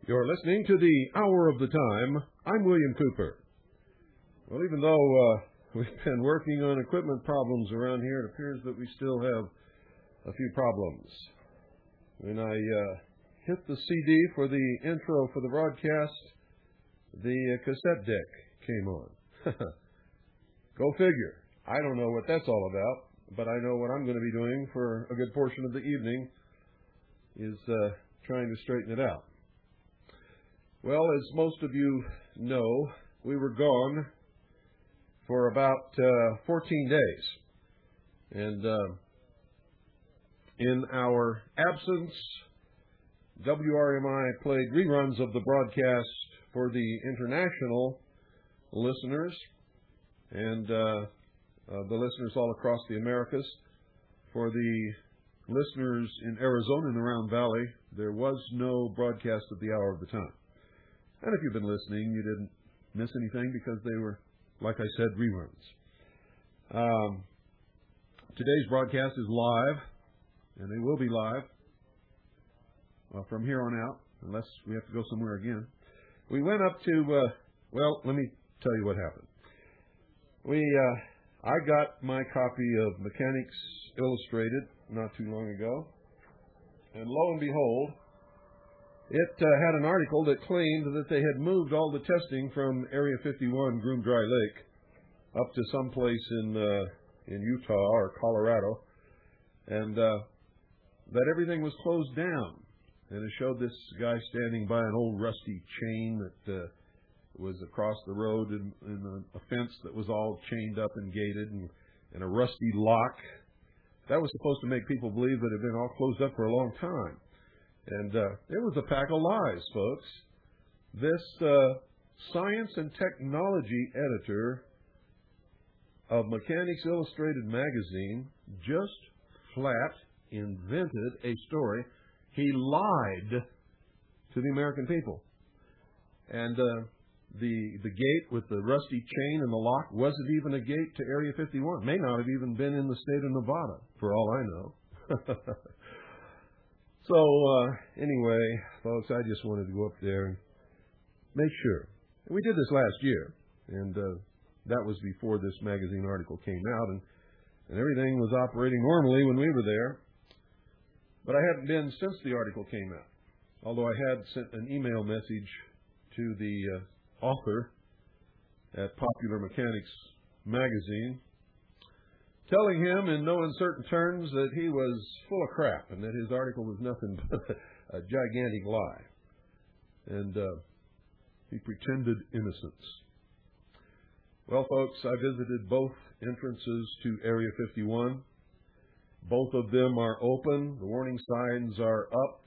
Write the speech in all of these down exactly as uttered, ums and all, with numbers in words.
You're listening to the Hour of the Time. I'm William Cooper. Well, even though uh, we've been working on equipment problems around here, it appears that we still have a few problems. When I uh, hit the C D for the intro for the broadcast, the uh, cassette deck came on. Go figure. I don't know what that's all about, but I know what I'm going to be doing for a good portion of the evening is uh, trying to straighten it out. Well, as most of you know, we were gone for about uh, fourteen days. And uh, in our absence, W R M I played reruns of the broadcast for the international listeners and uh, uh, the listeners all across the Americas. For the listeners in Arizona and the Round Valley, there was no broadcast of the Hour of the Time. And if you've been listening, you didn't miss anything because they were, like I said, reruns. Um, today's broadcast is live, and they will be live well, from here on out, unless we have to go somewhere again. We went up to, uh, well, let me tell you what happened. We, uh, I got my copy of Mechanics Illustrated not too long ago, and lo and behold, it uh, had an article that claimed that they had moved all the testing from Area fifty-one, Groom Dry Lake, up to someplace in uh, in Utah or Colorado, and uh, that everything was closed down. And it showed this guy standing by an old rusty chain that uh, was across the road in, in a fence that was all chained up and gated, and, and a rusty lock. That was supposed to make people believe that it had been all closed up for a long time. And uh, it was a pack of lies, folks. This uh, science and technology editor of Mechanics Illustrated magazine just flat invented a story. He lied to the American people. And uh, the the gate with the rusty chain and the lock wasn't even a gate to Area fifty-one. May not have even been in the state of Nevada, for all I know. So, uh, anyway, folks, I just wanted to go up there and make sure. And we did this last year, and uh, that was before this magazine article came out, and, and everything was operating normally when we were there. But I hadn't been since the article came out, although I had sent an email message to the uh, author at Popular Mechanics magazine, telling him in no uncertain terms that he was full of crap and that his article was nothing but a gigantic lie. And uh, he pretended innocence. Well, folks, I visited both entrances to Area fifty-one. Both of them are open. The warning signs are up.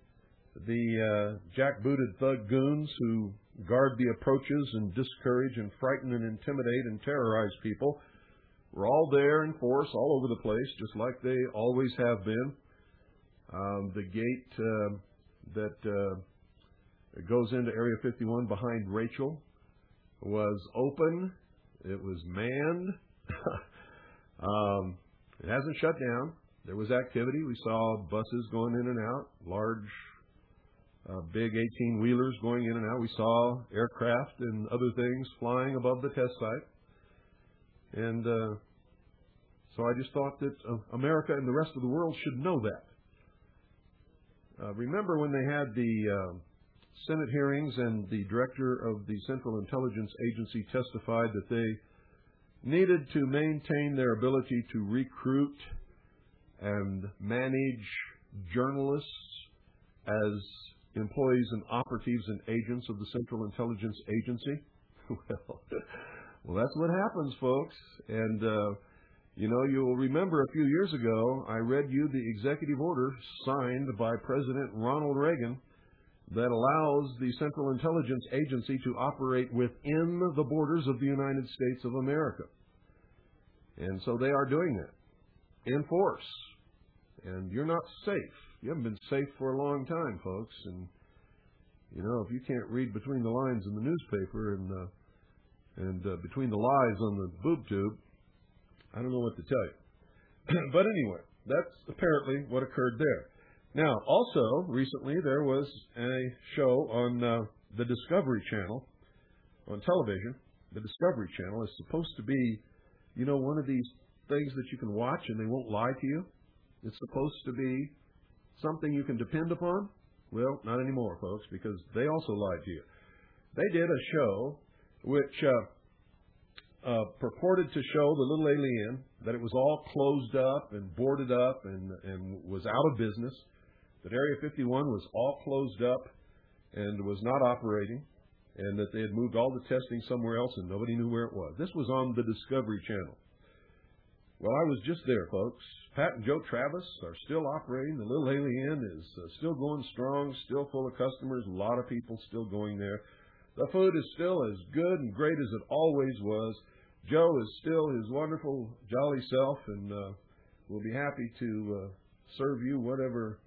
The uh, jackbooted thug goons who guard the approaches and discourage and frighten and intimidate and terrorize people we're all there in force all over the place, just like they always have been. Um, the gate uh, that uh, goes into Area fifty-one behind Rachel was open. It was manned. um, it hasn't shut down. There was activity. We saw buses going in and out, large, uh, big eighteen-wheelers going in and out. We saw aircraft and other things flying above the test site. And uh, so I just thought that uh, America and the rest of the world should know that. Uh, remember when they had the uh, Senate hearings and the director of the Central Intelligence Agency testified that they needed to maintain their ability to recruit and manage journalists as employees and operatives and agents of the Central Intelligence Agency? well... Well, that's what happens, folks. And, uh, you know, you'll remember a few years ago, I read you the executive order signed by President Ronald Reagan that allows the Central Intelligence Agency to operate within the borders of the United States of America. And so they are doing that in force. And you're not safe. You haven't been safe for a long time, folks. And, you know, if you can't read between the lines in the newspaper and uh, And uh, between the lies on the boob tube, I don't know what to tell you. But anyway, that's apparently what occurred there. Now, also, recently there was a show on uh, the Discovery Channel on television. The Discovery Channel is supposed to be, you know, one of these things that you can watch and they won't lie to you. It's supposed to be something you can depend upon. Well, not anymore, folks, because they also lied to you. They did a show which uh, uh, purported to show the little alien, that it was all closed up and boarded up and, and was out of business, that Area fifty-one was all closed up and was not operating, and that they had moved all the testing somewhere else and nobody knew where it was. This was on the Discovery Channel. Well, I was just there, folks. Pat and Joe Travis are still operating. The little alien is uh, still going strong, still full of customers, a lot of people still going there. The food is still as good and great as it always was. Joe is still his wonderful, jolly self, and uh, will be happy to uh, serve you whatever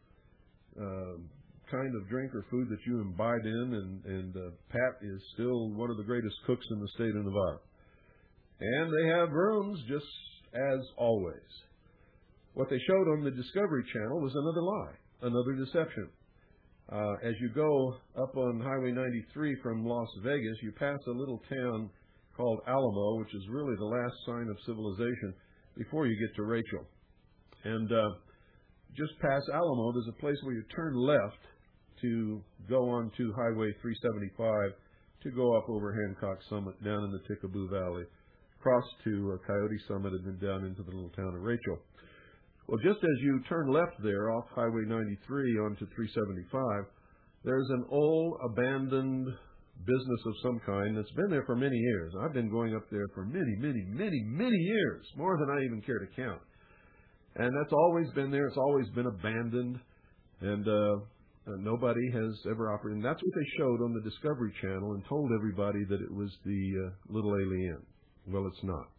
uh, kind of drink or food that you imbibe in. And, and uh, Pat is still one of the greatest cooks in the state of Nevada. And they have rooms just as always. What they showed on the Discovery Channel was another lie, another deception. Uh, as you go up on Highway ninety-three from Las Vegas, you pass a little town called Alamo, which is really the last sign of civilization before you get to Rachel. And uh, just past Alamo, there's a place where you turn left to go on to Highway three seventy-five to go up over Hancock Summit, down in the Tickaboo Valley, across to uh, Coyote Summit, and then down into the little town of Rachel. Well, just as you turn left there off Highway ninety-three onto three seventy-five, there's an old abandoned business of some kind that's been there for many years. I've been going up there for many, many, many, many years, more than I even care to count. And that's always been there. It's always been abandoned, and uh, nobody has ever operated. And that's what they showed on the Discovery Channel and told everybody that it was the uh, little alien. Well, it's not.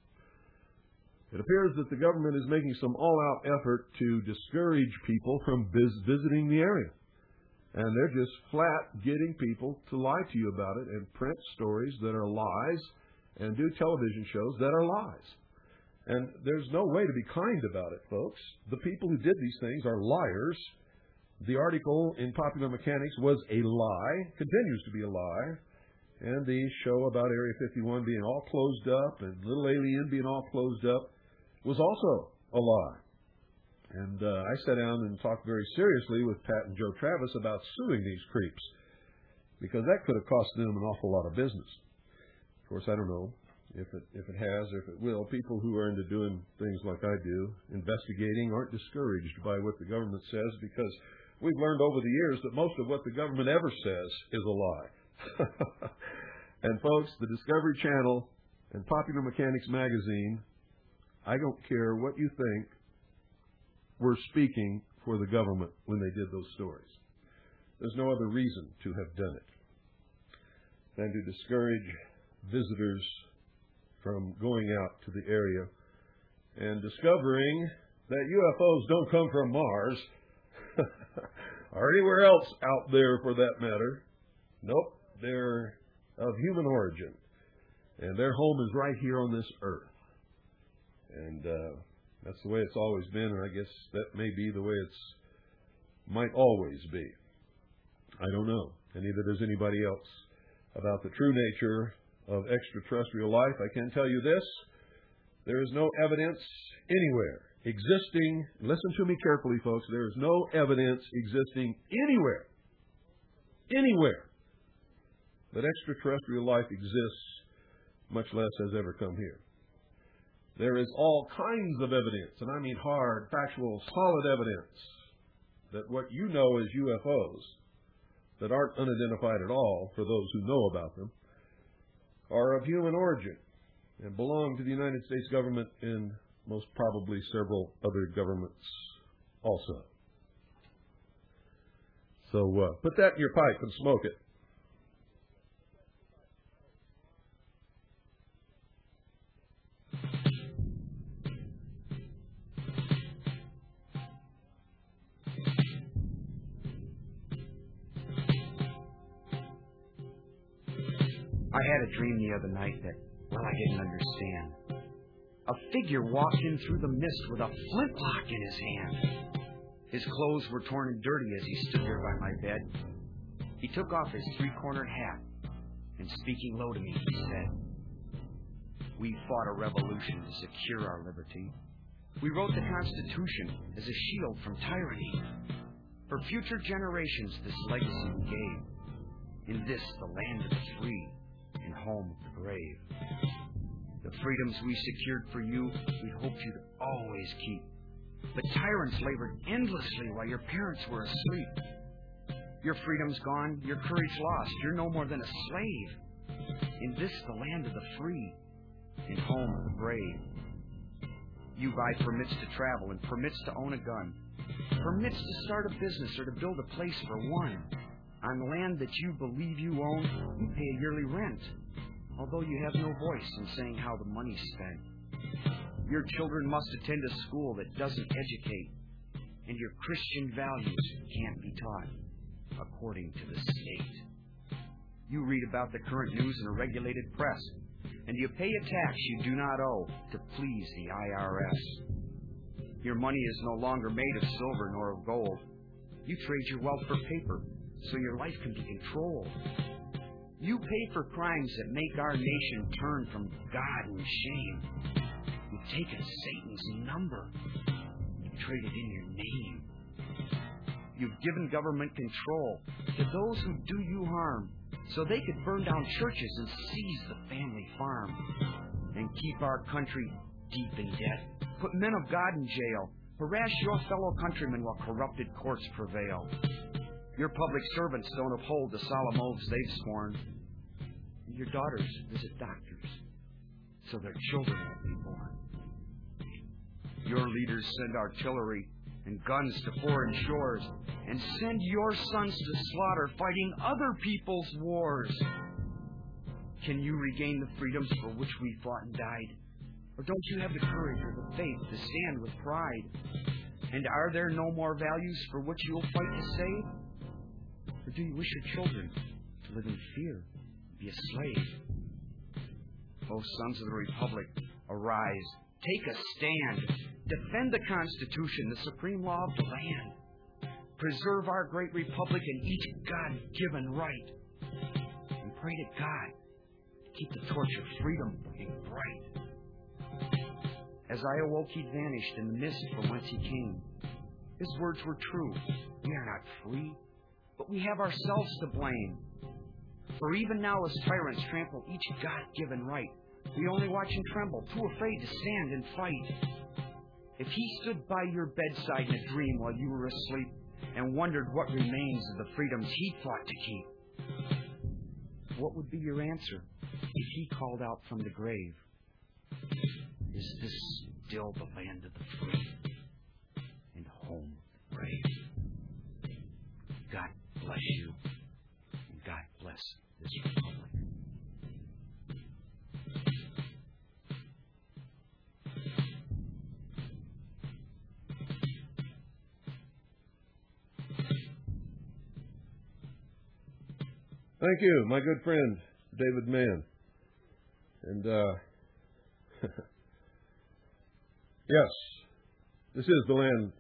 It appears that the government is making some all-out effort to discourage people from vis- visiting the area. And they're just flat getting people to lie to you about it and print stories that are lies and do television shows that are lies. And there's no way to be kind about it, folks. The people who did these things are liars. The article in Popular Mechanics was a lie, continues to be a lie. And the show about Area fifty-one being all closed up and little alien being all closed up was also a lie. And uh, I sat down and talked very seriously with Pat and Joe Travis about suing these creeps, because that could have cost them an awful lot of business. Of course, I don't know if it if it has or if it will. People who are into doing things like I do, investigating, aren't discouraged by what the government says, because we've learned over the years that most of what the government ever says is a lie. And folks, the Discovery Channel and Popular Mechanics magazine, I don't care what you think, were speaking for the government when they did those stories. There's no other reason to have done it than to discourage visitors from going out to the area and discovering that U F Os don't come from Mars or anywhere else out there for that matter. Nope. They're of human origin, and their home is right here on this earth. And uh, that's the way it's always been, and I guess that may be the way it's might always be. I don't know, and neither does anybody else, about the true nature of extraterrestrial life. I can tell you this: there is no evidence anywhere existing. Listen to me carefully, folks. There is no evidence existing anywhere, anywhere, that extraterrestrial life exists, much less has ever come here. There is all kinds of evidence, and I mean hard, factual, solid evidence, that what you know as U F Os, that aren't unidentified at all for those who know about them, are of human origin and belong to the United States government and most probably several other governments also. So uh, put that in your pipe and smoke it. I had a dream the other night that, well, I didn't understand. A figure walked in through the mist with a flintlock in his hand. His clothes were torn and dirty as he stood there by my bed. He took off his three-cornered hat, and speaking low to me, he said, "We fought a revolution to secure our liberty. We wrote the Constitution as a shield from tyranny. For future generations, this legacy we gave. In this, the land of the free and home of the brave. The freedoms we secured for you, we hoped you'd always keep. But tyrants labored endlessly while your parents were asleep. Your freedom's gone, your courage lost. You're no more than a slave. In this, the land of the free and home of the brave. You buy permits to travel and permits to own a gun, permits to start a business or to build a place for one. On land that you believe you own, you pay a yearly rent, although you have no voice in saying how the money's spent. Your children must attend a school that doesn't educate, and your Christian values can't be taught according to the state. You read about the current news in a regulated press, and you pay a tax you do not owe to please the I R S. Your money is no longer made of silver nor of gold. You trade your wealth for paper so your life can be controlled. You pay for crimes that make our nation turn from God and shame. You've taken Satan's number. You traded in your name. You've given government control to those who do you harm, so they could burn down churches and seize the family farm, and keep our country deep in debt, put men of God in jail, harass your fellow countrymen while corrupted courts prevail. Your public servants don't uphold the solemn oaths they've sworn, and your daughters visit doctors so their children won't be born. Your leaders send artillery and guns to foreign shores, and send your sons to slaughter fighting other people's wars. Can you regain the freedoms for which we fought and died? Or don't you have the courage or the faith to stand with pride? And are there no more values for which you will fight to save? Or do you wish your children to live in fear, be a slave? O sons of the Republic, arise, take a stand. Defend the Constitution, the supreme law of the land. Preserve our great republic and each God-given right. And pray to God to keep the torch of freedom burning bright. As I awoke, he vanished in the mist from whence he came. His words were true. We are not free, but we have ourselves to blame. For even now, as tyrants trample each God-given right, we only watch and tremble, too afraid to stand and fight. If he stood by your bedside in a dream while you were asleep and wondered what remains of the freedoms he fought to keep, what would be your answer if he called out from the grave? Is this still the land of the free and home of the brave? God bless you, and God bless this republic. Thank you, my good friend, David Mann. And, uh, yes, this is the land,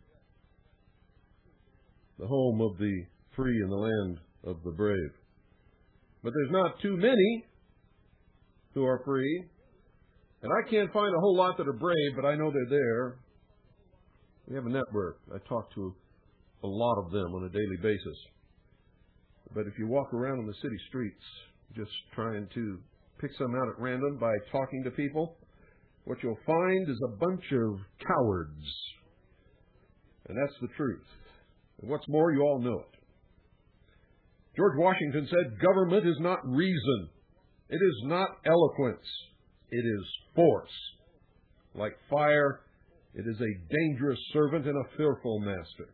the home of the free and the land of the brave. But there's not too many who are free. And I can't find a whole lot that are brave, but I know they're there. We have a network. I talk to a lot of them on a daily basis. But if you walk around on the city streets, just trying to pick some out at random by talking to people, what you'll find is a bunch of cowards. And that's the truth. And what's more, you all know it. George Washington said, government is not reason. It is not eloquence. It is force. Like fire, it is a dangerous servant and a fearful master.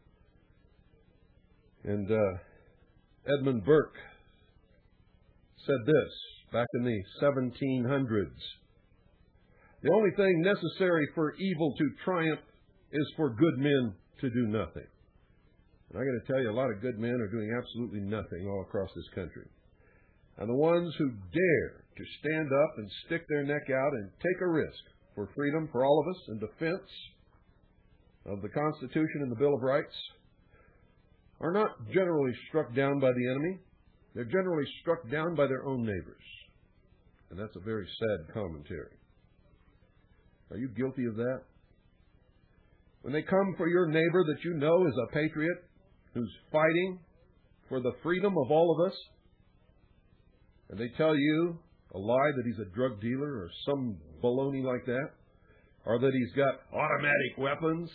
And, uh, Edmund Burke said this back in the seventeen hundreds. The only thing necessary for evil to triumph is for good men to do nothing. And I got to tell you, a lot of good men are doing absolutely nothing all across this country. And the ones who dare to stand up and stick their neck out and take a risk for freedom for all of us and defense, of the Constitution and the Bill of Rights are not generally struck down by the enemy. They're generally struck down by their own neighbors. And that's a very sad commentary. Are you guilty of that? When they come for your neighbor that you know is a patriot, who's fighting for the freedom of all of us, and they tell you a lie that he's a drug dealer or some baloney like that, or that he's got automatic weapons,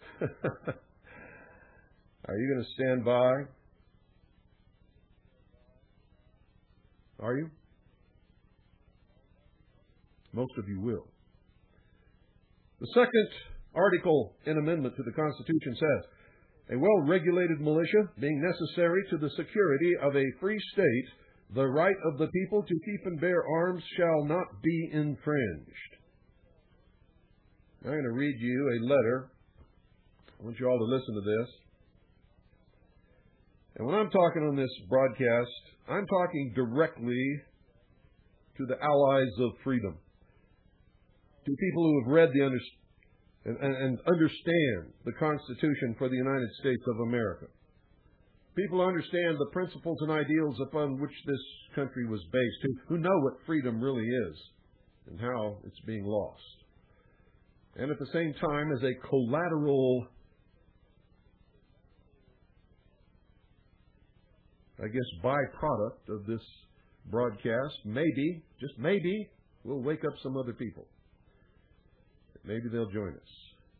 are you going to stand by? Are you? Most of you will. The second article in amendment to the Constitution says, a well-regulated militia being necessary to the security of a free state, the right of the people to keep and bear arms shall not be infringed. I'm going to read you a letter. I want you all to listen to this. And when I'm talking on this broadcast, I'm talking directly to the allies of freedom, to people who have read the under, and, and, and understand the Constitution for the United States of America. People who understand the principles and ideals upon which this country was based, who, who know what freedom really is and how it's being lost. And at the same time, as a collateral, I guess, byproduct of this broadcast, maybe, just maybe, we'll wake up some other people. Maybe they'll join us.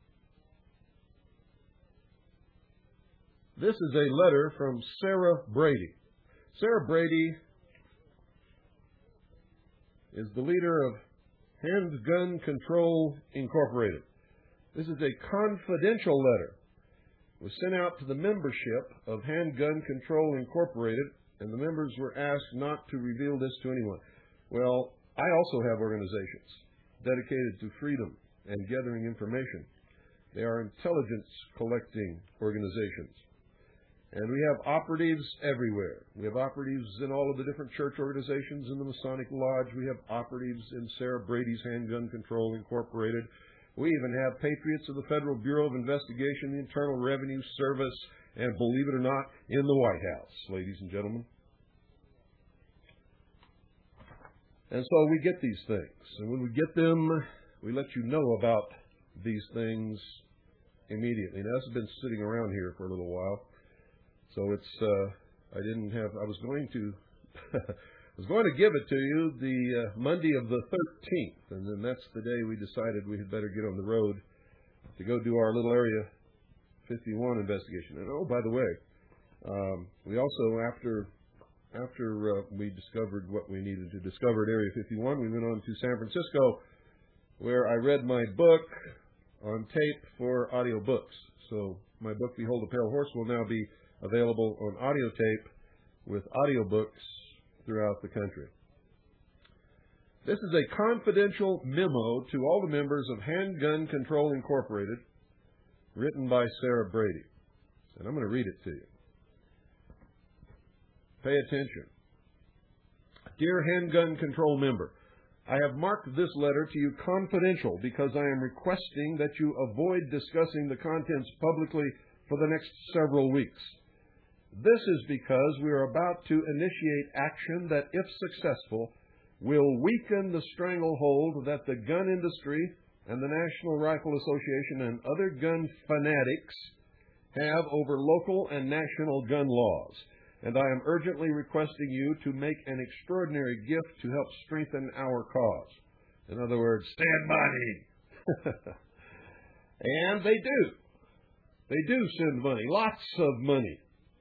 This is a letter from Sarah Brady. Sarah Brady is the leader of Handgun Control Incorporated. This is a confidential letter. It was sent out to the membership of Handgun Control Incorporated, and the members were asked not to reveal this to anyone. Well, I also have organizations dedicated to freedom and gathering information. They are intelligence collecting organizations. And we have operatives everywhere. We have operatives in all of the different church organizations in the Masonic Lodge. We have operatives in Sarah Brady's Handgun Control Incorporated. We even have patriots of the Federal Bureau of Investigation, the Internal Revenue Service, and believe it or not, in the White House, ladies and gentlemen. And so we get these things. And when we get them, we let you know about these things immediately. Now, this has been sitting around here for a little while. So it's, uh, I didn't have, I was going to, I was going to give it to you the uh, Monday of the thirteenth, and then that's the day we decided we had better get on the road to go do our little Area fifty-one investigation. And oh, by the way, um, we also, after, after uh, we discovered what we needed to discover at Area fifty-one, we went on to San Francisco, where I read my book on tape for audio books. So my book, Behold the Pale Horse, will now be available on audio tape with audiobooks throughout the country. This is a confidential memo to all the members of Handgun Control Incorporated, written by Sarah Brady. And I'm going to read it to you. Pay attention. Dear Handgun Control member, I have marked this letter to you confidential because I am requesting that you avoid discussing the contents publicly for the next several weeks. This is because we are about to initiate action that, if successful, will weaken the stranglehold that the gun industry and the National Rifle Association and other gun fanatics have over local and national gun laws. And I am urgently requesting you to make an extraordinary gift to help strengthen our cause. In other words, stand by me. And they do. They do send money, lots of money.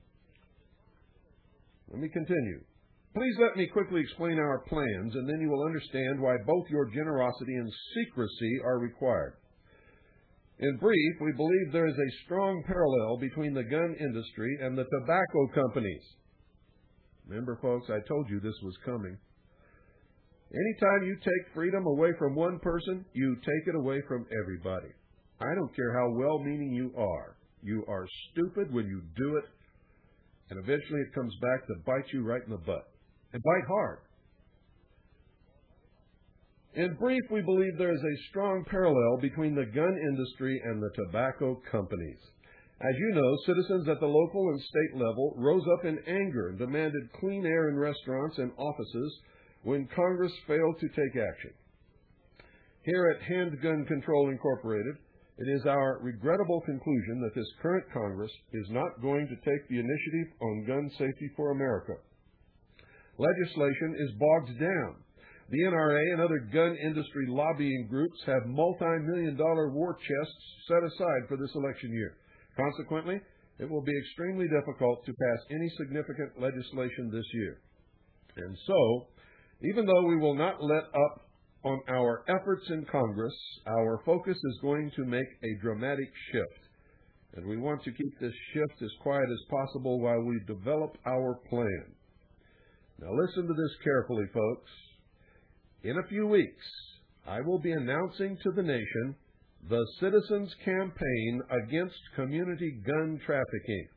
Let me continue. Please let me quickly explain our plans, and then you will understand why both your generosity and secrecy are required. In brief, we believe there is a strong parallel between the gun industry and the tobacco companies. Remember, folks, I told you this was coming. Anytime you take freedom away from one person, you take it away from everybody. I don't care how well-meaning you are. You are stupid when you do it, and eventually it comes back to bite you right in the butt. And bite hard. In brief, we believe there is a strong parallel between the gun industry and the tobacco companies. As you know, citizens at the local and state level rose up in anger and demanded clean air in restaurants and offices when Congress failed to take action. Here at Handgun Control Incorporated, it is our regrettable conclusion that this current Congress is not going to take the initiative on gun safety for America. Legislation is bogged down. The N R A and other gun industry lobbying groups have multi-million dollar war chests set aside for this election year. Consequently, it will be extremely difficult to pass any significant legislation this year. And so, even though we will not let up on our efforts in Congress, our focus is going to make a dramatic shift. And we want to keep this shift as quiet as possible while we develop our plan. Now listen to this carefully, folks. In a few weeks, I will be announcing to the nation the Citizens Campaign Against Community Gun Trafficking.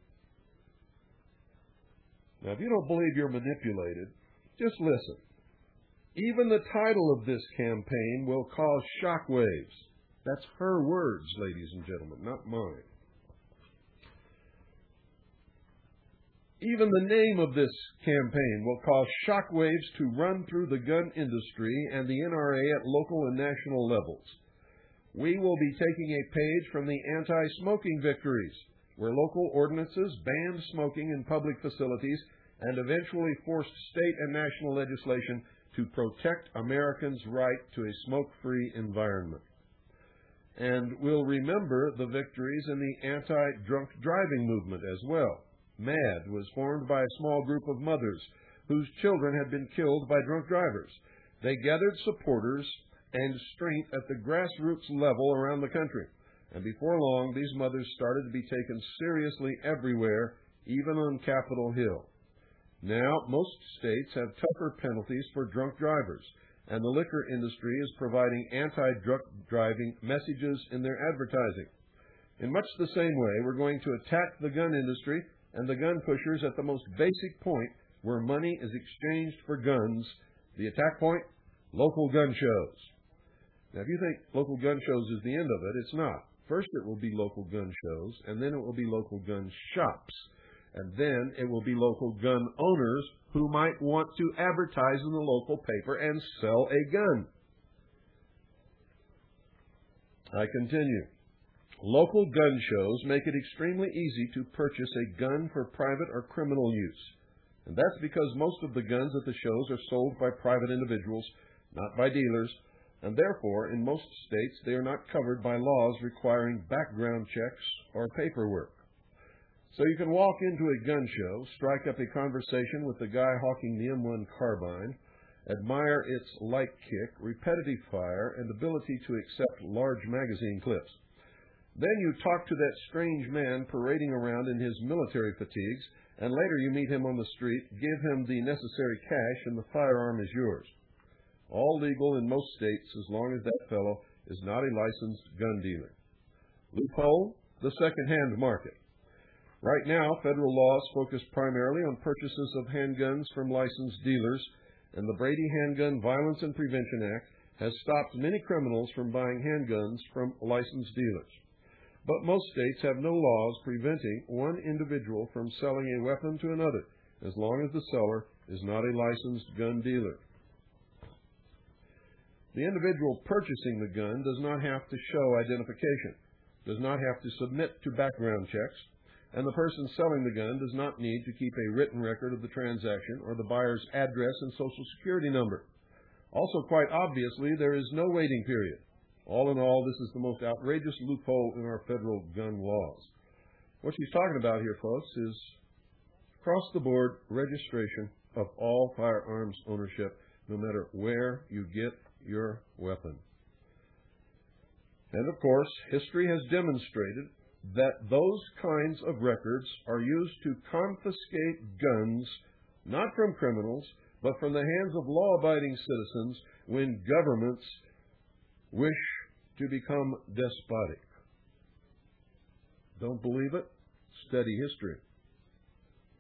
Now, if you don't believe you're manipulated, just listen. Even the title of this campaign will cause shockwaves. That's her words, ladies and gentlemen, not mine. Even the name of this campaign will cause shockwaves to run through the gun industry and the N R A at local and national levels. We will be taking a page from the anti-smoking victories, where local ordinances banned smoking in public facilities and eventually forced state and national legislation to protect Americans' right to a smoke-free environment. And we'll remember the victories in the anti-drunk driving movement as well. MAD was formed by a small group of mothers whose children had been killed by drunk drivers. They gathered supporters and strength at the grassroots level around the country. And before long, these mothers started to be taken seriously everywhere, even on Capitol Hill. Now, most states have tougher penalties for drunk drivers, and the liquor industry is providing anti-drunk driving messages in their advertising. In much the same way, we're going to attack the gun industry and the gun pushers at the most basic point where money is exchanged for guns. The attack point? Local gun shows. Now, if you think local gun shows is the end of it, it's not. First it will be local gun shows, and then it will be local gun shops. And then it will be local gun owners who might want to advertise in the local paper and sell a gun. I continue. Local gun shows make it extremely easy to purchase a gun for private or criminal use. And that's because most of the guns at the shows are sold by private individuals, not by dealers, and therefore, in most states, they are not covered by laws requiring background checks or paperwork. So you can walk into a gun show, strike up a conversation with the guy hawking the M one carbine, admire its light kick, repetitive fire, and ability to accept large magazine clips. Then you talk to that strange man parading around in his military fatigues, and later you meet him on the street, give him the necessary cash, and the firearm is yours. All legal in most states as long as that fellow is not a licensed gun dealer. Loophole, the second-hand market. Right now, federal laws focus primarily on purchases of handguns from licensed dealers, and the Brady Handgun Violence and Prevention Act has stopped many criminals from buying handguns from licensed dealers. But most states have no laws preventing one individual from selling a weapon to another, as long as the seller is not a licensed gun dealer. The individual purchasing the gun does not have to show identification, does not have to submit to background checks, and the person selling the gun does not need to keep a written record of the transaction or the buyer's address and social security number. Also, quite obviously, there is no waiting period. All in all, this is the most outrageous loophole in our federal gun laws. What she's talking about here, folks, is across-the-board registration of all firearms ownership, no matter where you get your weapon. And, of course, history has demonstrated that those kinds of records are used to confiscate guns, not from criminals, but from the hands of law-abiding citizens when governments wish to become despotic. Don't believe it? Study history.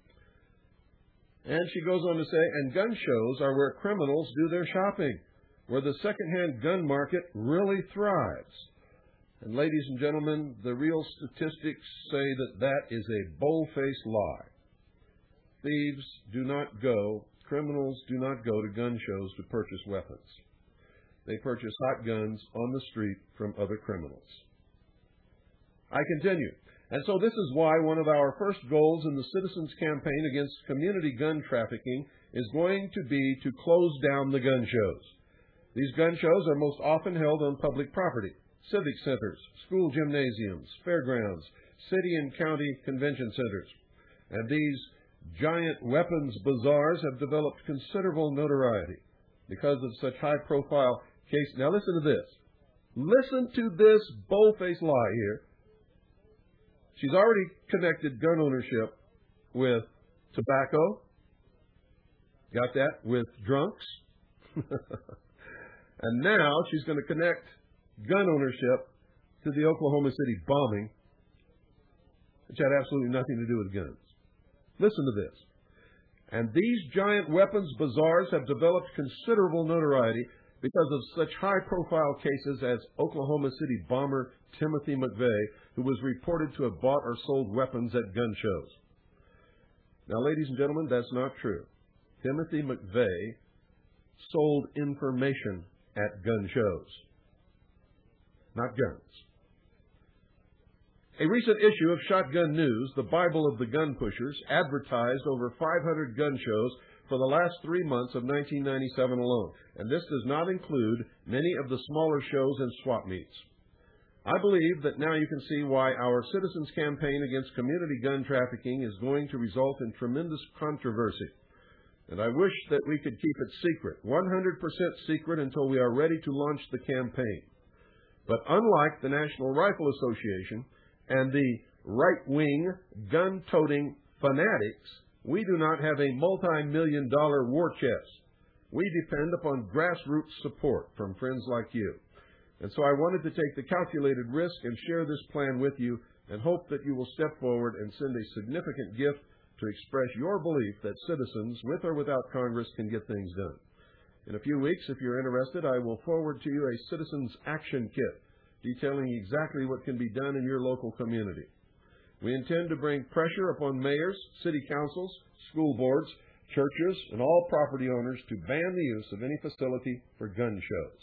And she goes on to say, and gun shows are where criminals do their shopping, where the secondhand gun market really thrives. And ladies and gentlemen, the real statistics say that that is a bold-faced lie. Thieves do not go, criminals do not go to gun shows to purchase weapons. They purchase hot guns on the street from other criminals. I continue. And so this is why one of our first goals in the Citizens Campaign against community gun trafficking is going to be to close down the gun shows. These gun shows are most often held on public property, civic centers, school gymnasiums, fairgrounds, city and county convention centers. And these giant weapons bazaars have developed considerable notoriety because of such high-profile cases. Now listen to this. Listen to this bold-faced lie here. She's already connected gun ownership with tobacco. Got that? With drunks. And now she's going to connect gun ownership to the Oklahoma City bombing, which had absolutely nothing to do with guns. Listen to this. And these giant weapons bazaars have developed considerable notoriety because of such high-profile cases as Oklahoma City bomber Timothy McVeigh, who was reported to have bought or sold weapons at gun shows. Now, ladies and gentlemen, that's not true. Timothy McVeigh sold information at gun shows, not guns. A recent issue of Shotgun News, the Bible of the Gun Pushers, advertised over five hundred gun shows for the last three months of nineteen ninety-seven alone, and this does not include many of the smaller shows and swap meets. I believe that now you can see why our Citizens Campaign against community gun trafficking is going to result in tremendous controversy. And I wish that we could keep it secret, one hundred percent secret, until we are ready to launch the campaign. But unlike the National Rifle Association and the right-wing gun-toting fanatics, we do not have a multi-million dollar war chest. We depend upon grassroots support from friends like you. And so I wanted to take the calculated risk and share this plan with you and hope that you will step forward and send a significant gift to express your belief that citizens, with or without Congress, can get things done. In a few weeks, if you're interested, I will forward to you a Citizens Action Kit detailing exactly what can be done in your local community. We intend to bring pressure upon mayors, city councils, school boards, churches, and all property owners to ban the use of any facility for gun shows.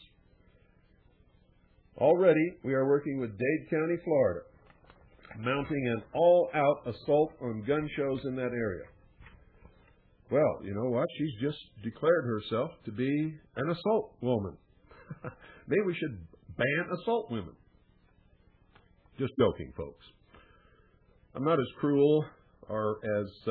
Already, we are working with Dade County, Florida, mounting an all-out assault on gun shows in that area. Well, you know what? She's just declared herself to be an assault woman. Maybe we should ban assault women. Just joking, folks. I'm not as cruel or as, uh,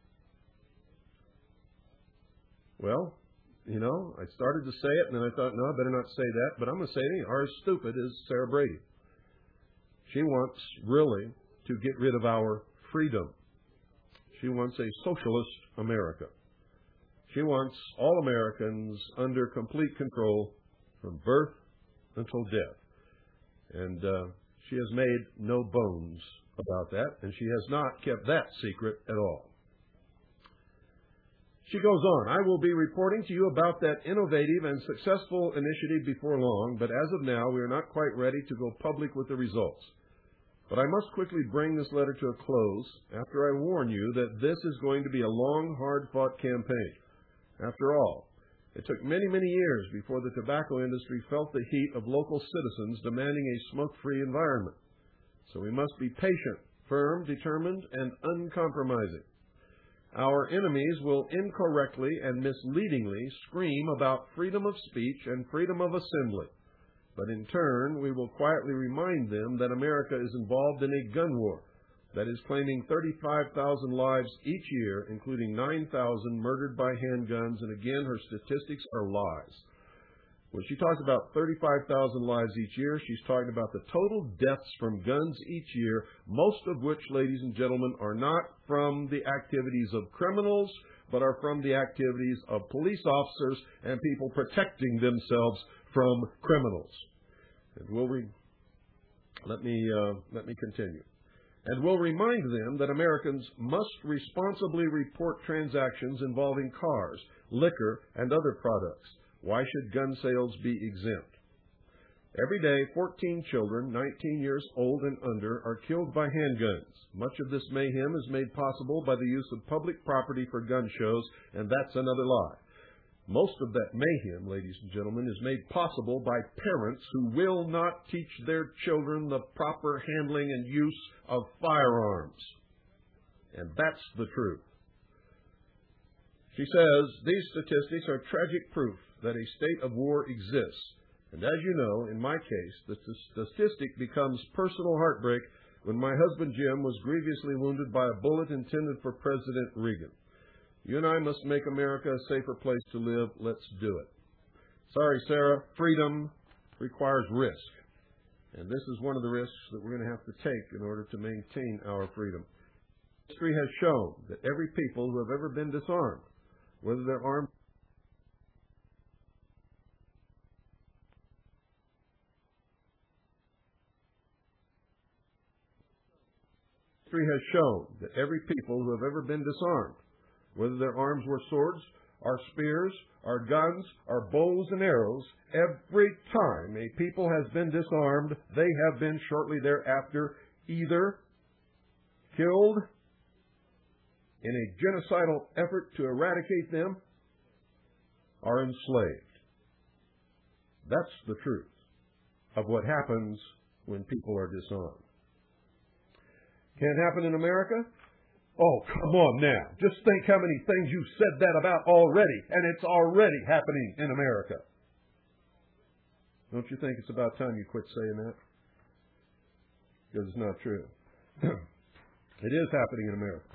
well, you know, I started to say it, and then I thought, no, I better not say that, but I'm going to say it anyway. Or as stupid as Sarah Brady. She wants, really, to get rid of our freedom. She wants a socialist America. She wants all Americans under complete control from birth until death. And uh, she has made no bones about that, and she has not kept that secret at all. She goes on, I will be reporting to you about that innovative and successful initiative before long, but as of now, we are not quite ready to go public with the results. But I must quickly bring this letter to a close after I warn you that this is going to be a long, hard-fought campaign. After all, it took many, many years before the tobacco industry felt the heat of local citizens demanding a smoke-free environment. So we must be patient, firm, determined, and uncompromising. Our enemies will incorrectly and misleadingly scream about freedom of speech and freedom of assembly. But in turn, we will quietly remind them that America is involved in a gun war that is claiming thirty-five thousand lives each year, including nine thousand murdered by handguns, and again, her statistics are lies. When she talks about thirty-five thousand lives each year, she's talking about the total deaths from guns each year, most of which, ladies and gentlemen, are not from the activities of criminals, but are from the activities of police officers and people protecting themselves from criminals. And we'll re- let me uh, let me continue. And we'll remind them that Americans must responsibly report transactions involving cars, liquor, and other products, Why should gun sales be exempt? Every day, fourteen children, nineteen years old and under, are killed by handguns. Much of this mayhem is made possible by the use of public property for gun shows, and that's another lie. Most of that mayhem, ladies and gentlemen, is made possible by parents who will not teach their children the proper handling and use of firearms. And that's the truth. She says, these statistics are tragic proof that a state of war exists. And as you know, in my case, the statistic becomes personal heartbreak when my husband Jim was grievously wounded by a bullet intended for President Reagan. You and I must make America a safer place to live. Let's do it. Sorry, Sarah, freedom requires risk. And this is one of the risks that we're going to have to take in order to maintain our freedom. History has shown that every people who have ever been disarmed, whether they're armed History has shown that every people who have ever been disarmed, whether their arms were swords, or spears, or guns, or bows and arrows, every time a people has been disarmed, they have been shortly thereafter either killed in a genocidal effort to eradicate them or enslaved. That's the truth of what happens when people are disarmed. Can't happen in America? Oh, come on now. Just think how many things you've said that about already, and it's already happening in America. Don't you think it's about time you quit saying that? Because it's not true. It is happening in America.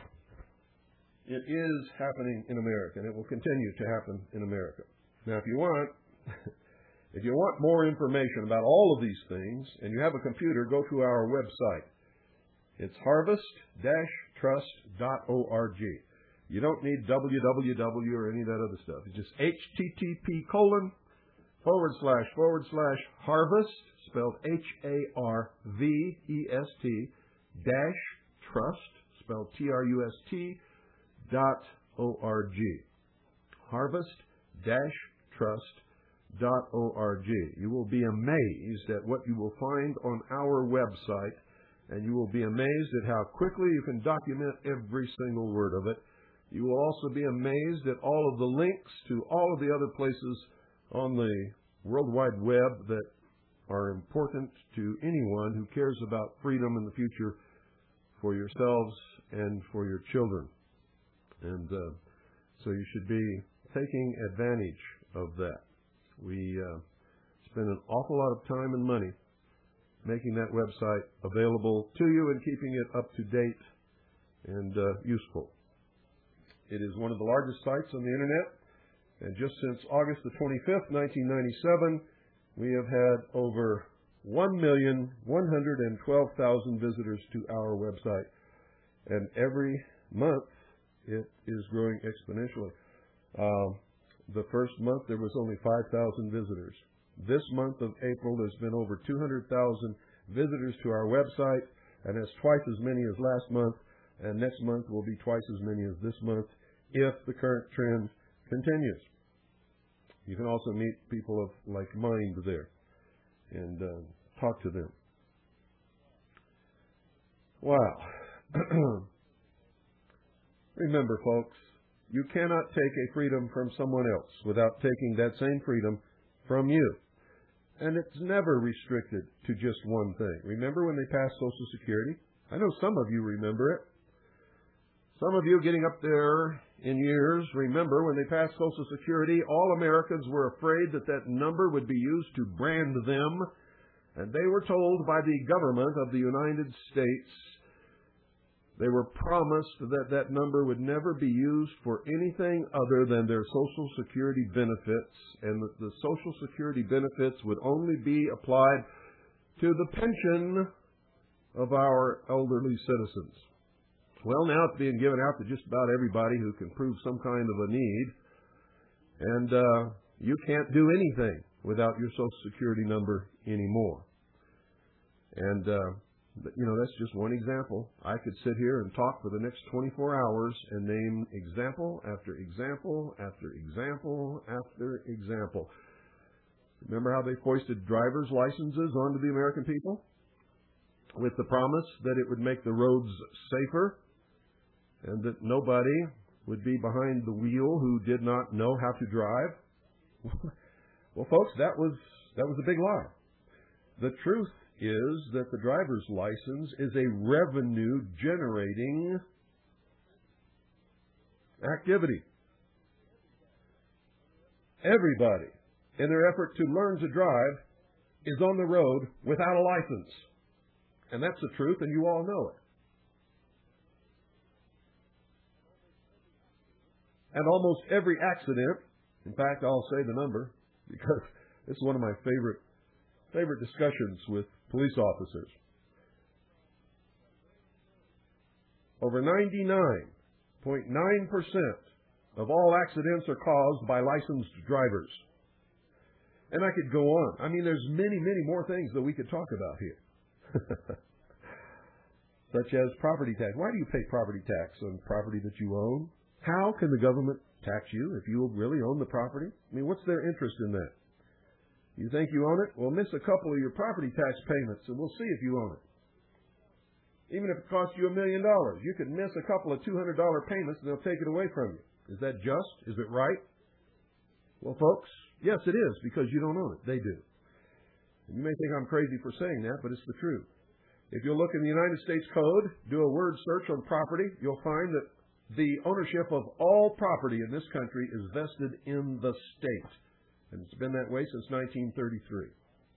It is happening in America, and it will continue to happen in America. Now, if you want, if you want more information about all of these things, and you have a computer, go to our website. It's harvest dash trust dot org. You don't need w w w or any of that other stuff. It's just H T T P colon forward slash forward slash harvest, spelled H A R V E S T, dash trust, spelled T R U S T, dot O R G. harvest dash trust dot org. You will be amazed at what you will find on our website, and you will be amazed at how quickly you can document every single word of it. You will also be amazed at all of the links to all of the other places on the World Wide Web that are important to anyone who cares about freedom in the future for yourselves and for your children. And uh, so you should be taking advantage of that. We uh, spend an awful lot of time and money making that website available to you and keeping it up to date and uh, useful. It is one of the largest sites on the Internet, and just since August the twenty-fifth, nineteen ninety-seven, we have had over one million one hundred twelve thousand visitors to our website, and every month it is growing exponentially. Um, the first month there was only five thousand visitors. This month of April there's been over two hundred thousand visitors to our website, and that's twice as many as last month, and next month will be twice as many as this month if the current trend continues. You can also meet people of like mind there and uh, talk to them. Wow. Remember, folks, you cannot take a freedom from someone else without taking that same freedom from you. And it's never restricted to just one thing. Remember when they passed Social Security? I know some of you remember it. Some of you getting up there in years remember when they passed Social Security, all Americans were afraid that that number would be used to brand them. And they were told by the government of the United States, they were promised that that number would never be used for anything other than their Social Security benefits, and that the Social Security benefits would only be applied to the pension of our elderly citizens. Well, now it's being given out to just about everybody who can prove some kind of a need, and uh, you can't do anything without your Social Security number anymore. And uh, But, you know, that's just one example. I could sit here and talk for the next twenty-four hours and name example after example after example after example Remember how they foisted driver's licenses onto the American people? With the promise that it would make the roads safer and that nobody would be behind the wheel who did not know how to drive. Well, folks, that was that was a big lie. The truth is that the driver's license is a revenue-generating activity. Everybody, in their effort to learn to drive, is on the road without a license. And that's the truth, and you all know it. And almost every accident, in fact, I'll say the number, because it's one of my favorite favorite discussions with police officers. Over ninety-nine point nine percent of all accidents are caused by licensed drivers. And I could go on. I mean, there's many, many more things that we could talk about here. Such as property tax. Why do you pay property tax on property that you own? How can the government tax you if you really own the property? I mean, what's their interest in that? You think you own it? Well, miss a couple of your property tax payments and we'll see if you own it. Even if it costs you a million dollars, you could miss a couple of two hundred dollars payments and they'll take it away from you. Is that just? Is it right? Well, folks, yes, it is, because you don't own it. They do. And you may think I'm crazy for saying that, but it's the truth. If you look in the United States Code, do a word search on property, you'll find that the ownership of all property in this country is vested in the state. And it's been that way since nineteen thirty-three.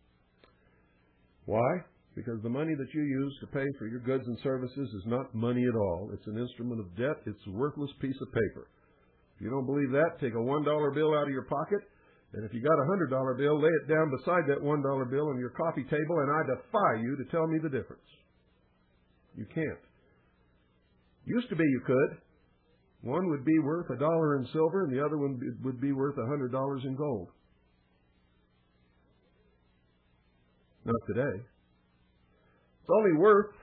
Why? Because the money that you use to pay for your goods and services is not money at all. It's an instrument of debt. It's a worthless piece of paper. If you don't believe that, take a one dollar bill out of your pocket, and if you got a one hundred dollar bill, lay it down beside that one dollar bill on your coffee table, and I defy you to tell me the difference. You can't. Used to be you could. One would be worth a dollar in silver, and the other one would be worth a hundred dollars in gold. Not today. It's only worth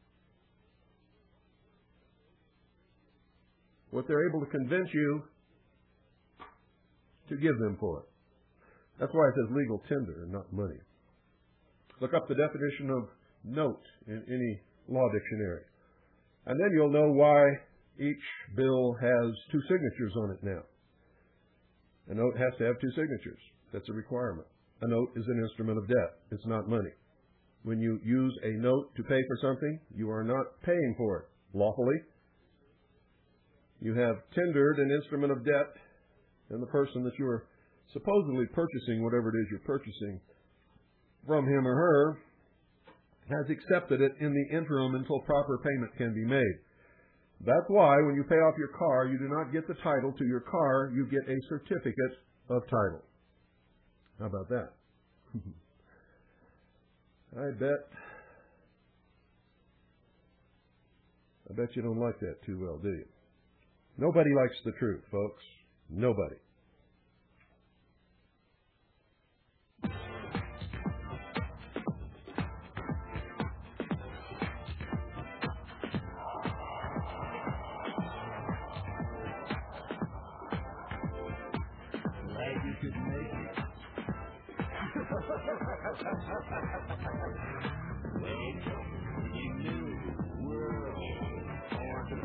what they're able to convince you to give them for it. That's why it says legal tender and not money. Look up the definition of note in any law dictionary. And then you'll know why each bill has two signatures on it now. A note has to have two signatures. That's a requirement. A note is an instrument of debt. It's not money. When you use a note to pay for something, you are not paying for it lawfully. You have tendered an instrument of debt, and the person that you are supposedly purchasing whatever it is you're purchasing from him or her has accepted it in the interim until proper payment can be made. That's why when you pay off your car, you do not get the title to your car, you get a certificate of title. How about that? I bet, I bet you don't like that too well, do you? Nobody likes the truth, folks. Nobody. Glad you could make it. Welcome to the new world order.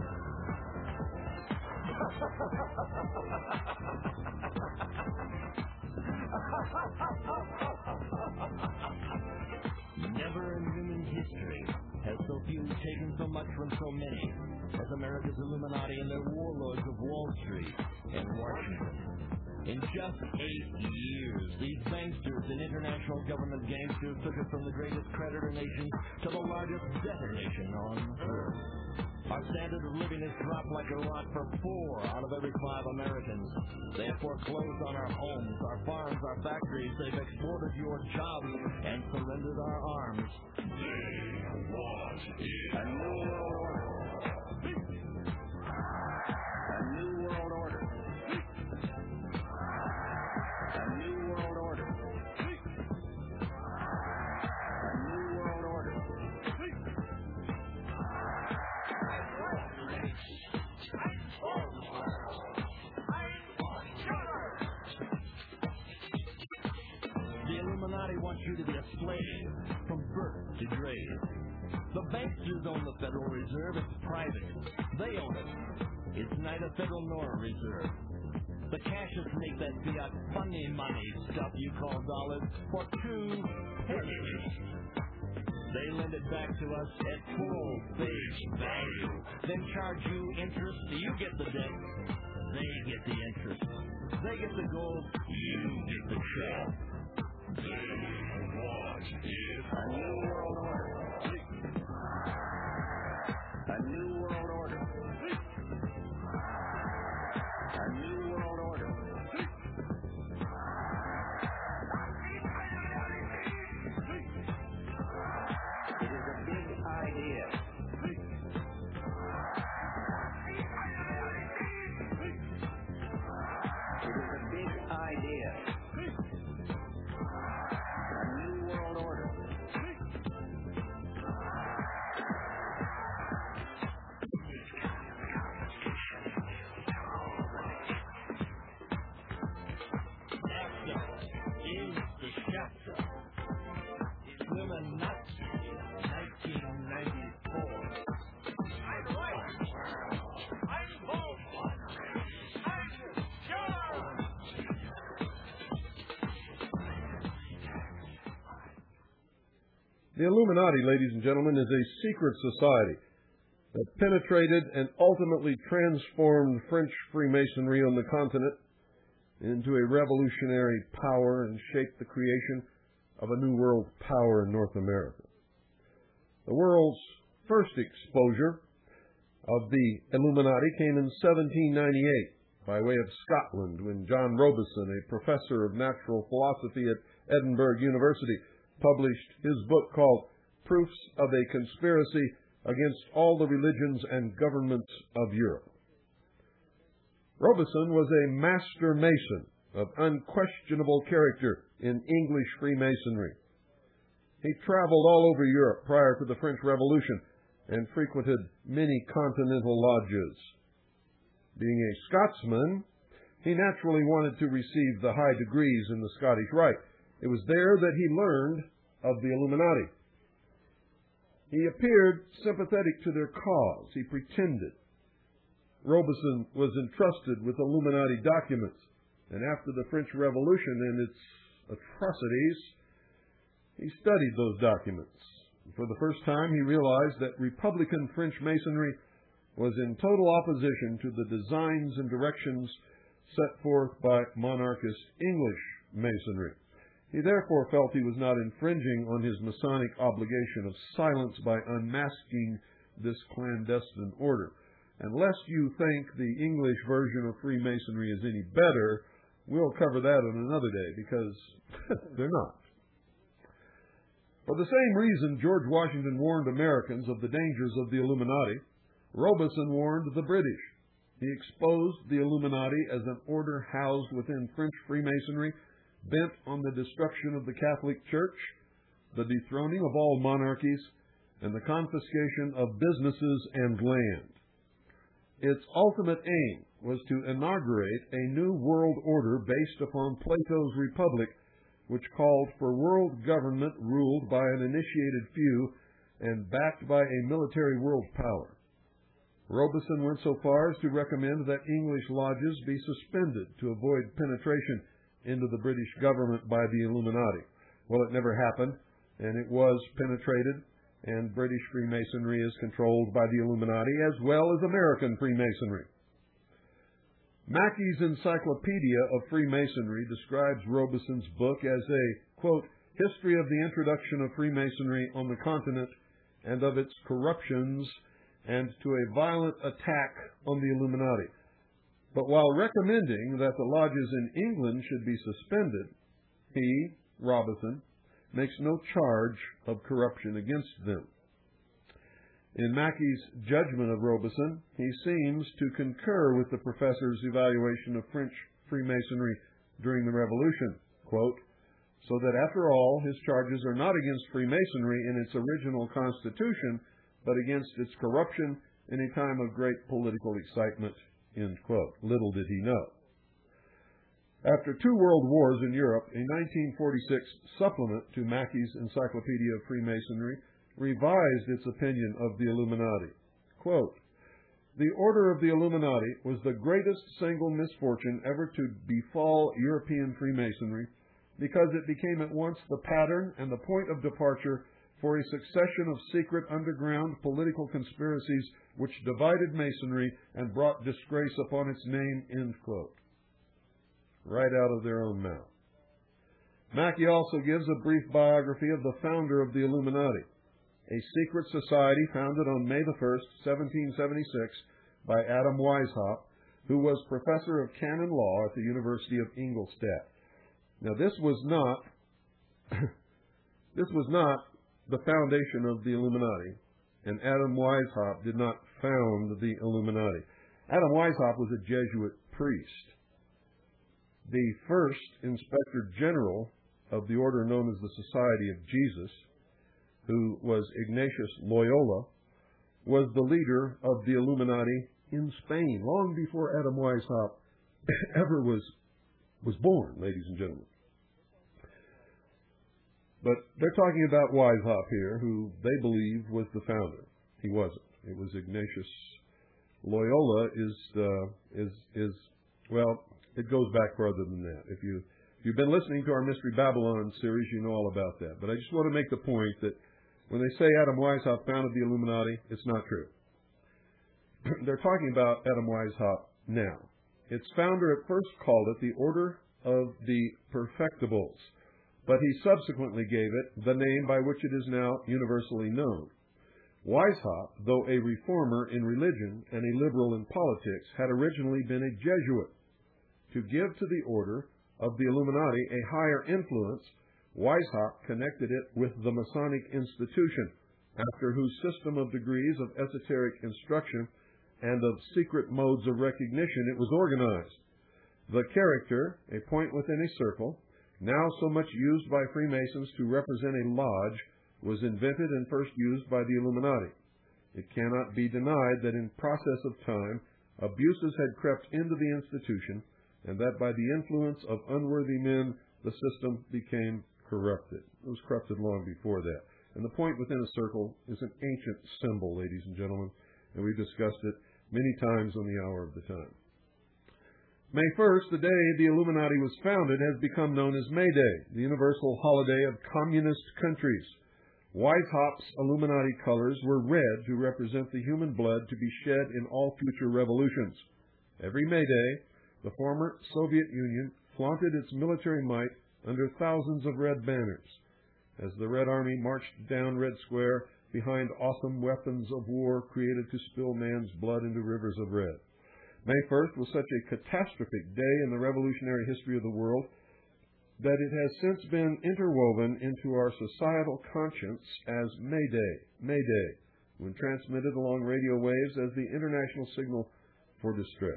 Never in human history has so few taken so much from so many as America's Illuminati and their warlords of Wall Street and Washington. In just eight years, these banksters and international government gangsters took us from the greatest creditor nation to the largest debtor nation on earth. Our standard of living has dropped like a rock for four out of every five Americans. They have foreclosed on our homes, our farms, our factories. They've exported your jobs and surrendered our arms. They want a new world order. A new world order. A new world order. A new world order. The slaves from birth to grave. The banksters own the Federal Reserve. It's private. They own it. It's neither federal nor a reserve. The cashiers make that fiat funny money stuff you call dollars for two pennies. They lend it back to us at full face value, then charge you interest. You get the debt, they get the interest. They get the gold, you get the check. They want it a new world order. A new world order. A new world order. It is a big idea. It is a big idea. A new world order. The Illuminati, ladies and gentlemen, is a secret society that penetrated and ultimately transformed French Freemasonry on the continent into a revolutionary power and shaped the creation of a new world power in North America. The world's first exposure of the Illuminati came in seventeen ninety-eight by way of Scotland, when John Robison, a professor of natural philosophy at Edinburgh University, published his book called Proofs of a Conspiracy Against All the Religions and Governments of Europe. Robison was a master mason of unquestionable character in English Freemasonry. He traveled all over Europe prior to the French Revolution and frequented many continental lodges. Being a Scotsman, he naturally wanted to receive the high degrees in the Scottish Rite. It was there that he learned of the Illuminati. He appeared sympathetic to their cause. He pretended. Robison was entrusted with Illuminati documents, and after the French Revolution and its atrocities, he studied those documents. For the first time, he realized that Republican French Masonry was in total opposition to the designs and directions set forth by monarchist English Masonry. He therefore felt he was not infringing on his Masonic obligation of silence by unmasking this clandestine order. And lest you think the English version of Freemasonry is any better, we'll cover that on another day, because they're not. For the same reason George Washington warned Americans of the dangers of the Illuminati, Robison warned the British. He exposed the Illuminati as an order housed within French Freemasonry, bent on the destruction of the Catholic Church, the dethroning of all monarchies, and the confiscation of businesses and land. Its ultimate aim was to inaugurate a new world order based upon Plato's Republic, which called for world government ruled by an initiated few and backed by a military world power. Robison went so far as to recommend that English lodges be suspended to avoid penetration into the British government by the Illuminati. Well, it never happened, and it was penetrated, and British Freemasonry is controlled by the Illuminati as well as American Freemasonry. Mackey's Encyclopedia of Freemasonry describes Robison's book as a, quote, history of the introduction of Freemasonry on the continent and of its corruptions, and to a violent attack on the Illuminati. But while recommending that the lodges in England should be suspended, he, Robison, makes no charge of corruption against them. In Mackey's judgment of Robison, he seems to concur with the professor's evaluation of French Freemasonry during the Revolution, quote, so that after all, his charges are not against Freemasonry in its original constitution, but against its corruption in a time of great political excitement, end quote. Little did he know. After two world wars in Europe, a nineteen forty-six supplement to Mackey's Encyclopedia of Freemasonry revised its opinion of the Illuminati. Quote, "The Order of the Illuminati was the greatest single misfortune ever to befall European Freemasonry because it became at once the pattern and the point of departure for a succession of secret underground political conspiracies which divided Masonry and brought disgrace upon its name," end quote. Right out of their own mouth. Mackey also gives a brief biography of the founder of the Illuminati, a secret society founded on May the first, seventeen seventy-six, by Adam Weishaupt, who was professor of canon law at the University of Ingolstadt. Now, this was not this was not the foundation of the Illuminati, and Adam Weishaupt did not found the Illuminati. Adam Weishaupt was a Jesuit priest. The first Inspector General of the order known as the Society of Jesus, who was Ignatius Loyola, was the leader of the Illuminati in Spain, long before Adam Weishaupt ever was, was born, ladies and gentlemen. But they're talking about Weishaupt here, who they believe was the founder. He wasn't. It was Ignatius Loyola is, uh, is, is well, it goes back further than that. If, you, if you've been listening to our Mystery Babylon series, you know all about that. But I just want to make the point that when they say Adam Weishaupt founded the Illuminati, it's not true. They're talking about Adam Weishaupt now. Its founder at first called it the Order of the Perfectibles, but he subsequently gave it the name by which it is now universally known. Weishaupt, though a reformer in religion and a liberal in politics, had originally been a Jesuit. To give to the Order of the Illuminati a higher influence, Weishaupt connected it with the Masonic institution, after whose system of degrees of esoteric instruction and of secret modes of recognition it was organized. The character, a point within a circle, now so much used by Freemasons to represent a lodge, was invented and first used by the Illuminati. It cannot be denied that in process of time, abuses had crept into the institution, and that by the influence of unworthy men, the system became corrupted. It was corrupted long before that. And the point within a circle is an ancient symbol, ladies and gentlemen, and we've discussed it many times on the Hour of the Time. May first, the day the Illuminati was founded, has become known as May Day, the universal holiday of communist countries. Weishaupt's Illuminati colors were red to represent the human blood to be shed in all future revolutions. Every May Day, the former Soviet Union flaunted its military might under thousands of red banners, as the Red Army marched down Red Square behind awesome weapons of war created to spill man's blood into rivers of red. May first was such a catastrophic day in the revolutionary history of the world that it has since been interwoven into our societal conscience as May Day, May Day, when transmitted along radio waves as the international signal for distress.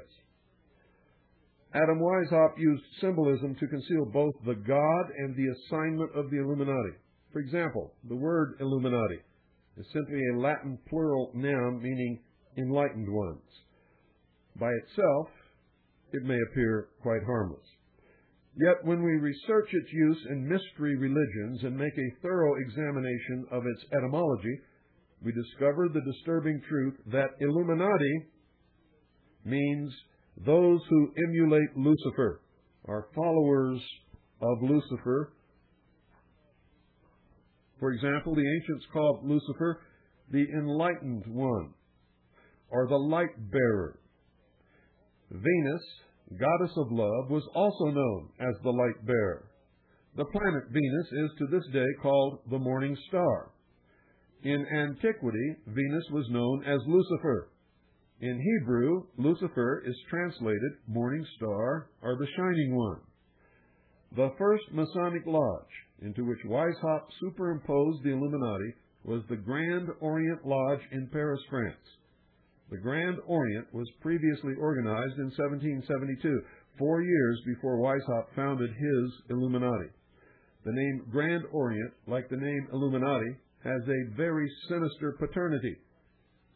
Adam Weishaupt used symbolism to conceal both the God and the assignment of the Illuminati. For example, the word Illuminati is simply a Latin plural noun meaning enlightened ones. By itself, it may appear quite harmless. Yet when we research its use in mystery religions and make a thorough examination of its etymology, we discover the disturbing truth that Illuminati means those who emulate Lucifer, are followers of Lucifer. For example, the ancients called Lucifer the enlightened one, or the light bearer. Venus, goddess of love, was also known as the light bearer. The planet Venus is to this day called the morning star. In antiquity, Venus was known as Lucifer. In Hebrew, Lucifer is translated morning star or the shining one. The first Masonic lodge into which Weishaupt superimposed the Illuminati was the Grand Orient Lodge in Paris, France. The Grand Orient was previously organized in seventeen seventy-two, four years before Weishaupt founded his Illuminati. The name Grand Orient, like the name Illuminati, has a very sinister paternity.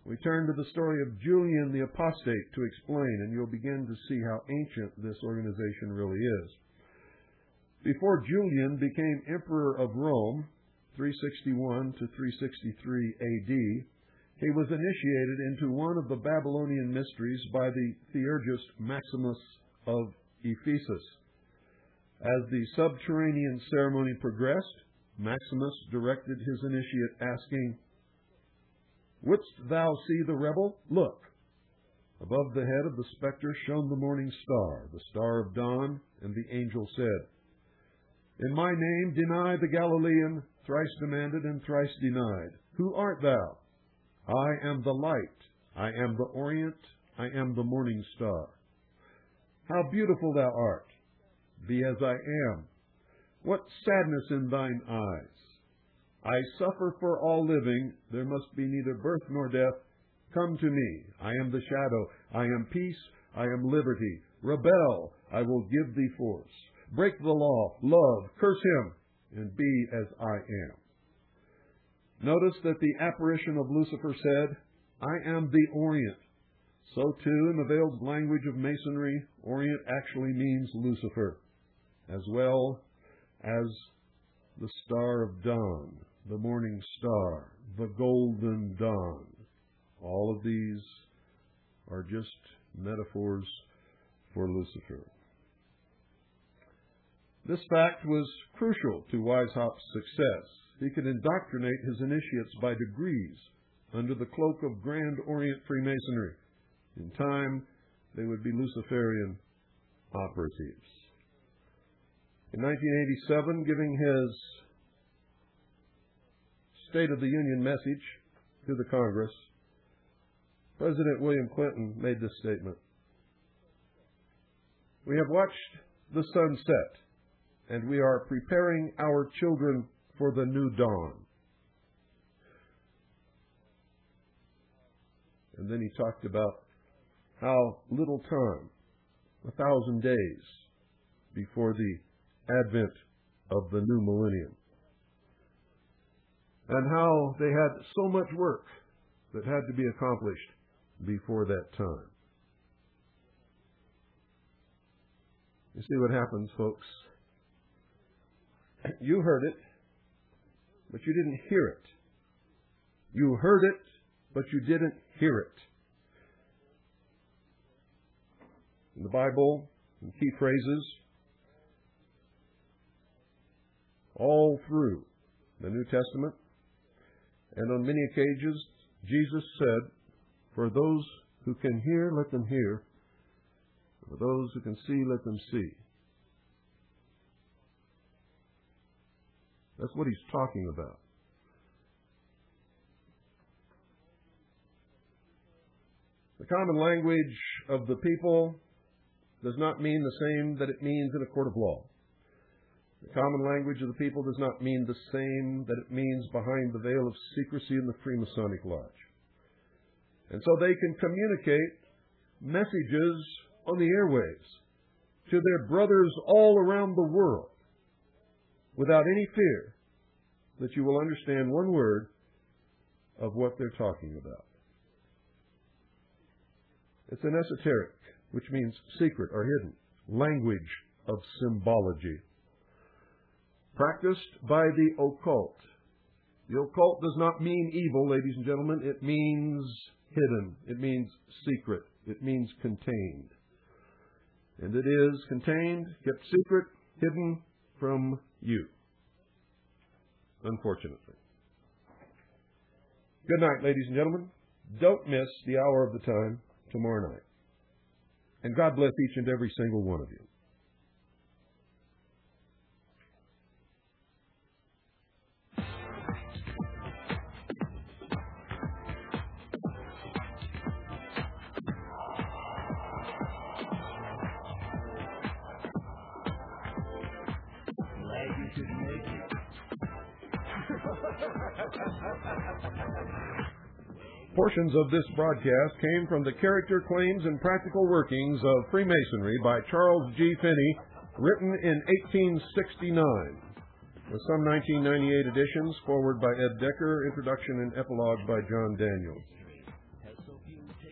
We turn to the story of Julian the Apostate to explain, and you'll begin to see how ancient this organization really is. Before Julian became Emperor of Rome, three sixty-one to three sixty-three A D, he was initiated into one of the Babylonian mysteries by the theurgist Maximus of Ephesus. As the subterranean ceremony progressed, Maximus directed his initiate, asking, "Wouldst thou see the rebel? Look." Above the head of the spectre shone the morning star, the star of dawn, and the angel said, "In my name deny the Galilean," thrice demanded and thrice denied. "Who art thou?" "I am the light, I am the orient, I am the morning star." "How beautiful thou art! Be as I am. What sadness in thine eyes! I suffer for all living, there must be neither birth nor death. Come to me, I am the shadow, I am peace, I am liberty. Rebel, I will give thee force. Break the law, love, curse him, and be as I am. Notice that the apparition of Lucifer said, "I am the Orient." So too, in the veiled language of Masonry, Orient actually means Lucifer, as well as the star of dawn, the morning star, the golden dawn. All of these are just metaphors for Lucifer. This fact was crucial to Weishaupt's success. He could indoctrinate his initiates by degrees under the cloak of Grand Orient Freemasonry. In time, they would be Luciferian operatives. In nineteen eighty-seven, giving his State of the Union message to the Congress, President William Clinton made this statement: "We have watched the sun set, and we are preparing our children for the new dawn." And then he talked about how little time, a thousand days, before the advent of the new millennium, and how they had so much work that had to be accomplished before that time. You see what happens, folks? You heard it, but you didn't hear it. You heard it, but you didn't hear it. In the Bible, in key phrases, all through the New Testament, and on many occasions, Jesus said, "For those who can hear, let them hear. For those who can see, let them see." That's what he's talking about. The common language of the people does not mean the same that it means in a court of law. The common language of the people does not mean the same that it means behind the veil of secrecy in the Freemasonic Lodge. And so they can communicate messages on the airwaves to their brothers all around the world without any fear that you will understand one word of what they're talking about. It's an esoteric, which means secret or hidden, language of symbology, practiced by the occult. The occult does not mean evil, ladies and gentlemen. It means hidden. It means secret. It means contained. And it is contained, kept secret, hidden from you, unfortunately. Good night, ladies and gentlemen. Don't miss the hour of the time tomorrow night. And God bless each and every single one of you. Portions of this broadcast came from the Character, Claims, and Practical Workings of Freemasonry by Charles G. Finney, written in eighteen sixty-nine, with some nineteen ninety-eight editions, foreword by Ed Decker, introduction and epilogue by John Daniels.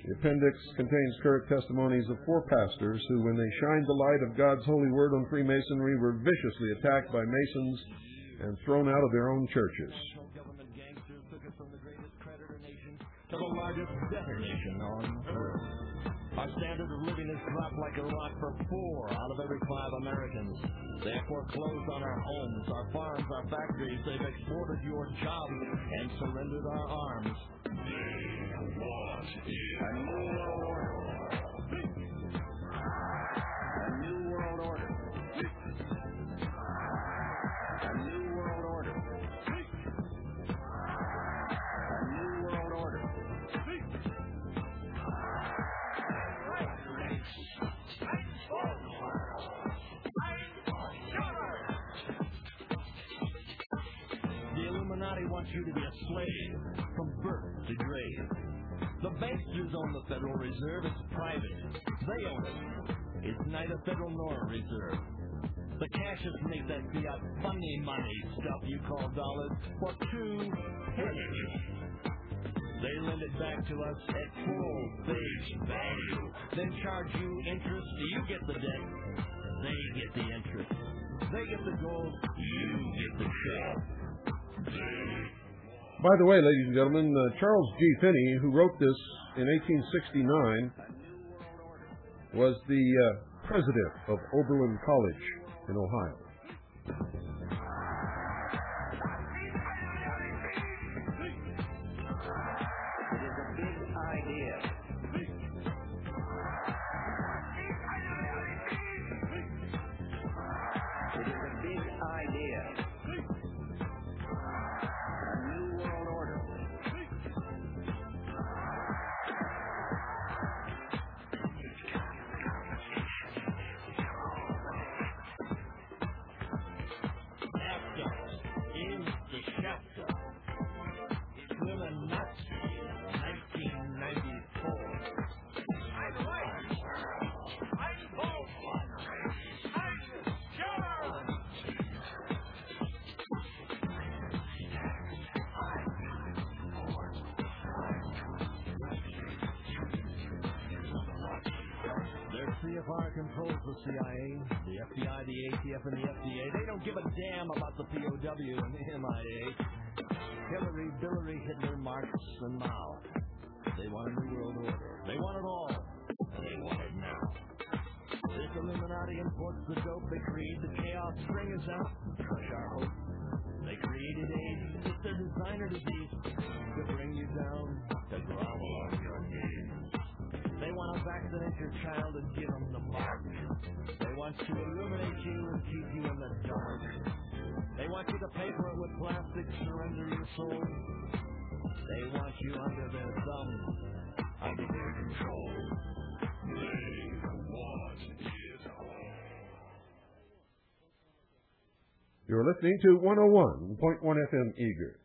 The appendix contains current testimonies of four pastors who, when they shined the light of God's holy word on Freemasonry, were viciously attacked by Masons and thrown out of their own churches. Government gangsters took us from the greatest creditor nation to the largest debtor nation on earth. Our standard of living has dropped like a rock for four out of every five Americans. They have foreclosed on our homes, our farms, our factories. They've exported your jobs and surrendered our arms. They want a new world order. A new world order. A new world order. A new world order. The Illuminati wants you to be a slave from birth to grave. The banksters own the Federal Reserve. It's private. They own it. It's neither federal nor reserve. The cashiers make that fiat funny money stuff you call dollars for two pennies. They lend it back to us at full face value, then charge you interest. You get the debt. They get the interest. They get the gold. You get the check. By the way, ladies and gentlemen, uh, Charles G. Finney, who wrote this in eighteen sixty-nine, was the uh, president of Oberlin College in Ohio. It is a big idea. It is a big idea. A new world order. NAFTA is the chapter. Illuminati, nineteen ninety-four. I'm right. I'm bold. I'm sure. Their C F R controls the C I A, the F B I, the A T F, and the F D A. They don't give a damn about the P O W and the M I A. Hillary, Billary, Hitler, Marx, and Mao. They want a new world order. They want it all. And they want it now. This Illuminati imports the dope. They create the chaos. String us out. Crush our hope. They created AIDS. It's their designer disease. To bring you down. To grovel on your knees. They want to vaccinate your child and give them the mark. They want to illuminate you and keep you in the dark. They want you to pay for it with plastic, surrender your soul. They want you under their thumb, under their control. They want it all. You're listening to one oh one point one F M Eager.